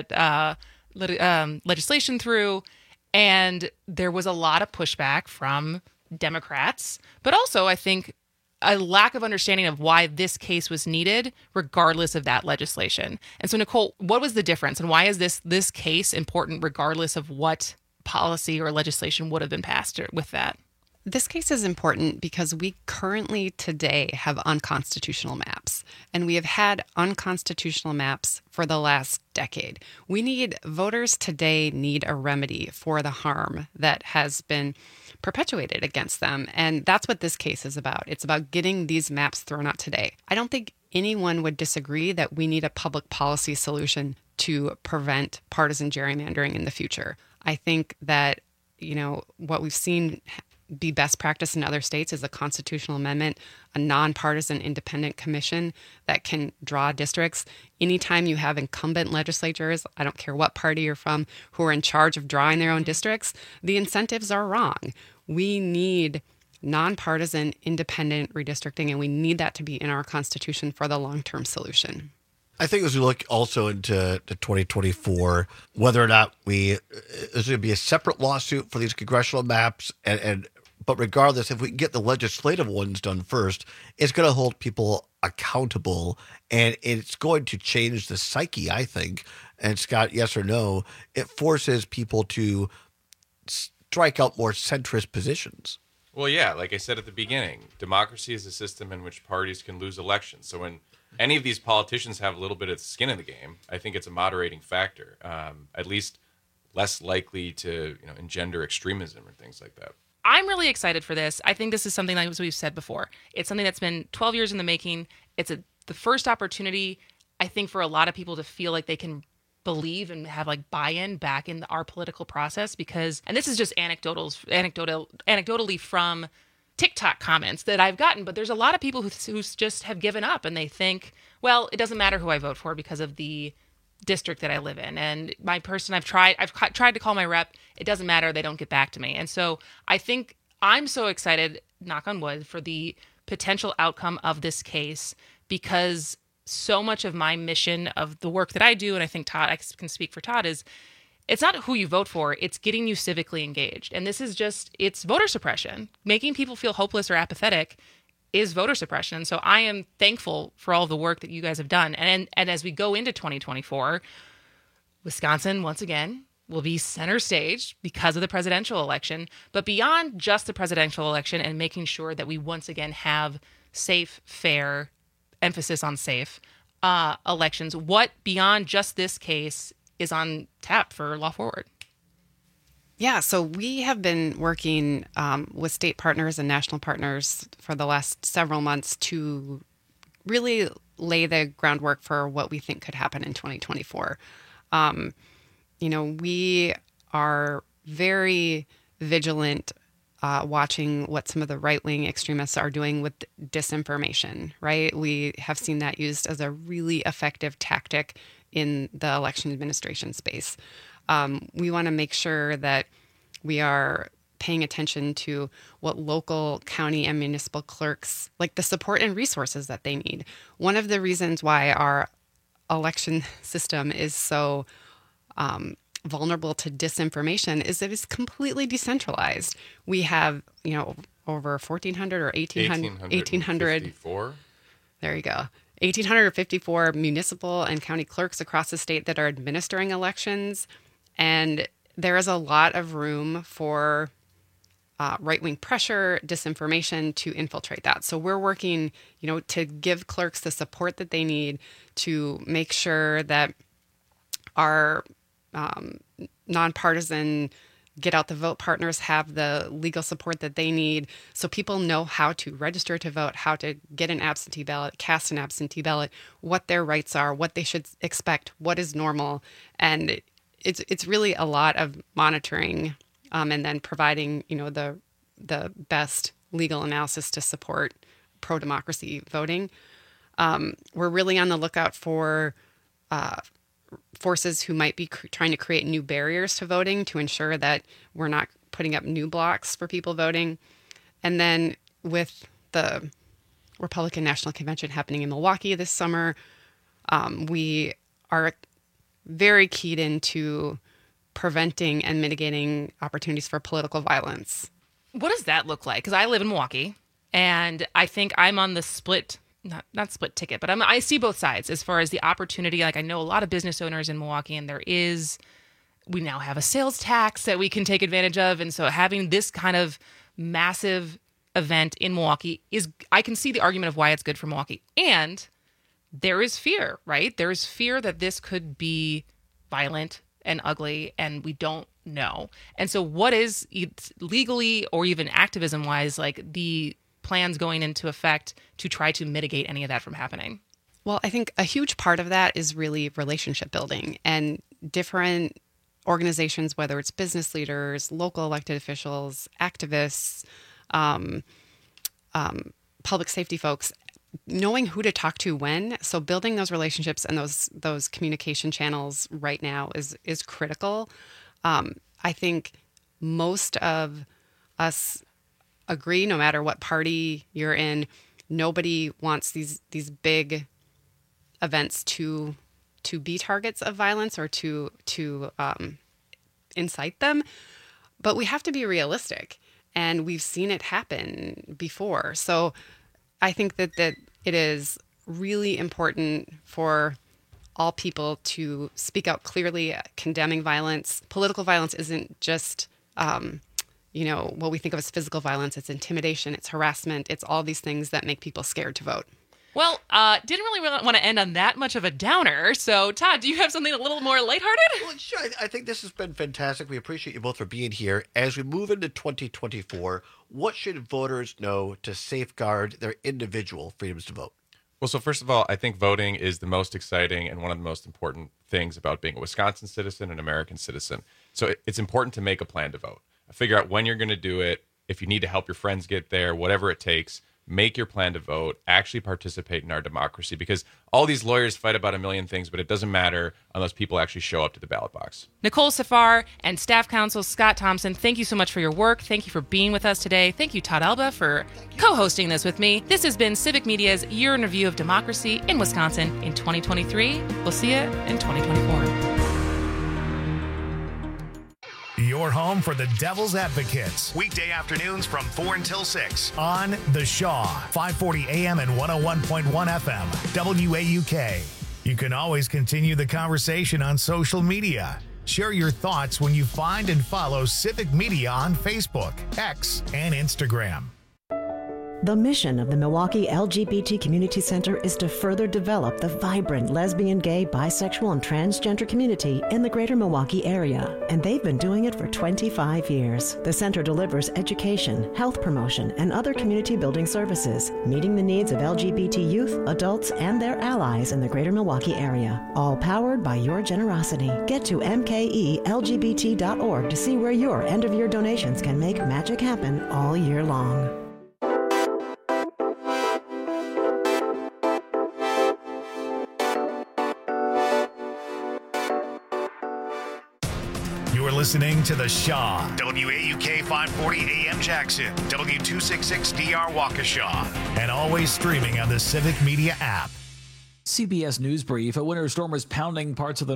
legislation through. And there was a lot of pushback from Democrats, but also, I think, a lack of understanding of why this case was needed, regardless of that legislation. And so, Nicole, what was the difference, and why is this case important, regardless of what policy or legislation would have been passed with that? This case is important because we currently today have unconstitutional maps, and we have had unconstitutional maps for the last decade. Voters today need a remedy for the harm that has been perpetuated against them, and that's what this case is about. It's about getting these maps thrown out today. I don't think anyone would disagree that we need a public policy solution to prevent partisan gerrymandering in the future. I think that, what we've seen be best practice in other states is a constitutional amendment, a nonpartisan independent commission that can draw districts. Anytime you have incumbent legislatures, I don't care what party you're from, who are in charge of drawing their own districts, the incentives are wrong. We need nonpartisan independent redistricting, and we need that to be in our Constitution for the long-term solution. I think as we look also into 2024, whether or not there's going to be a separate lawsuit for these congressional maps, but regardless, if we get the legislative ones done first, it's going to hold people accountable, and it's going to change the psyche, I think. And Scott, yes or no, it forces people to strike out more centrist positions. Well, yeah, like I said at the beginning, democracy is a system in which parties can lose elections. So when any of these politicians have a little bit of skin in the game, I think it's a moderating factor, at least less likely to engender extremism or things like that. I'm really excited for this. I think this is something, like we've said before, it's something that's been 12 years in the making. It's the first opportunity, I think, for a lot of people to feel like they can believe and have buy-in back in our political process, because, and this is just anecdotally from TikTok comments that I've gotten, but there's a lot of people who just have given up, and they think, well, it doesn't matter who I vote for because of the district that I live in, and my person I've tried to call my rep, it doesn't matter, they don't get back to me. And so I think I'm so excited, knock on wood, for the potential outcome of this case, because so much of my mission of the work that I do, and I think Todd, I can speak for Todd, is it's not who you vote for, it's getting you civically engaged. And this is it's voter suppression. Making people feel hopeless or apathetic is voter suppression. So I am thankful for all the work that you guys have done. And as we go into 2024, Wisconsin, once again, will be center stage because of the presidential election. But beyond just the presidential election and making sure that we once again have safe, fair, emphasis on safe elections, what beyond just this case is on tap for Law Forward? Yeah, so we have been working with state partners and national partners for the last several months to really lay the groundwork for what we think could happen in 2024. We are very vigilant watching what some of the right-wing extremists are doing with disinformation, right? We have seen that used as a really effective tactic in the election administration space. We want to make sure that we are paying attention to what local, county, and municipal clerks, like the support and resources that they need. One of the reasons why our election system is so vulnerable to disinformation is that it's completely decentralized. We have, over 1,400 or 1,800. There you go. 1,854 municipal and county clerks across the state that are administering elections. And there is a lot of room for right-wing pressure, disinformation to infiltrate that. So we're working, to give clerks the support that they need to make sure that our nonpartisan get out the vote partners have the legal support that they need so people know how to register to vote, how to get an absentee ballot, cast an absentee ballot, what their rights are, what they should expect, what is normal. And it's really a lot of monitoring and then providing, the best legal analysis to support pro-democracy voting. We're really on the lookout for forces who might be trying to create new barriers to voting to ensure that we're not putting up new blocks for people voting. And then with the Republican National Convention happening in Milwaukee this summer, we are very keyed into preventing and mitigating opportunities for political violence. What does that look like? Because I live in Milwaukee, and I think I'm on the split, not split ticket, but I see both sides as far as the opportunity. Like, I know a lot of business owners in Milwaukee, and we now have a sales tax that we can take advantage of. And so having this kind of massive event in Milwaukee I can see the argument of why it's good for Milwaukee. And there is fear, right? There is fear that this could be violent and ugly, and we don't know. And so what is legally or even activism wise, like the plans going into effect to try to mitigate any of that from happening? Well, I think a huge part of that is really relationship building, and different organizations, whether it's business leaders, local elected officials, activists, public safety folks, knowing who to talk to when. So building those relationships and those communication channels right now is critical. I think most of us agree, no matter what party you're in, nobody wants these big events to be targets of violence or to incite them. But we have to be realistic, and we've seen it happen before. So I think that it is really important for all people to speak out clearly, condemning violence. Political violence isn't just, what we think of as physical violence. It's intimidation, it's harassment, it's all these things that make people scared to vote. Well, didn't really want to end on that much of a downer. So, Todd, do you have something a little more lighthearted? Well, sure. I think this has been fantastic. We appreciate you both for being here. As we move into 2024, what should voters know to safeguard their individual freedoms to vote? Well, so first of all, I think voting is the most exciting and one of the most important things about being a Wisconsin citizen and American citizen. So it's important to make a plan to vote. Figure out when you're going to do it. If you need to help your friends get there, whatever it takes, make your plan to vote, actually participate in our democracy, because all these lawyers fight about a million things, but it doesn't matter unless people actually show up to the ballot box. Nicole Safar and staff counsel Scott Thompson, thank you so much for your work. Thank you for being with us today. Thank you, Todd Alba, for co-hosting this with me. This has been Civic Media's Year in Review of Democracy in Wisconsin in 2023. We'll see you in 2024. Your home for the Devil's Advocates. Weekday afternoons from 4 until 6 on The Shaw, 540 AM and 101.1 FM, WAUK. You can always continue the conversation on social media. Share your thoughts when you find and follow Civic Media on Facebook, X, and Instagram. The mission of the Milwaukee LGBT Community Center is to further develop the vibrant lesbian, gay, bisexual, and transgender community in the greater Milwaukee area, and they've been doing it for 25 years. The center delivers education, health promotion, and other community building services, meeting the needs of LGBT youth, adults, and their allies in the greater Milwaukee area. All powered by your generosity. Get to mkelgbt.org to see where your end-of-year donations can make magic happen all year long. You're listening to The Shaw, WAUK 540 AM Jackson, W266DR Waukesha, and always streaming on the Civic Media app. CBS News Brief. A winter storm is pounding parts of the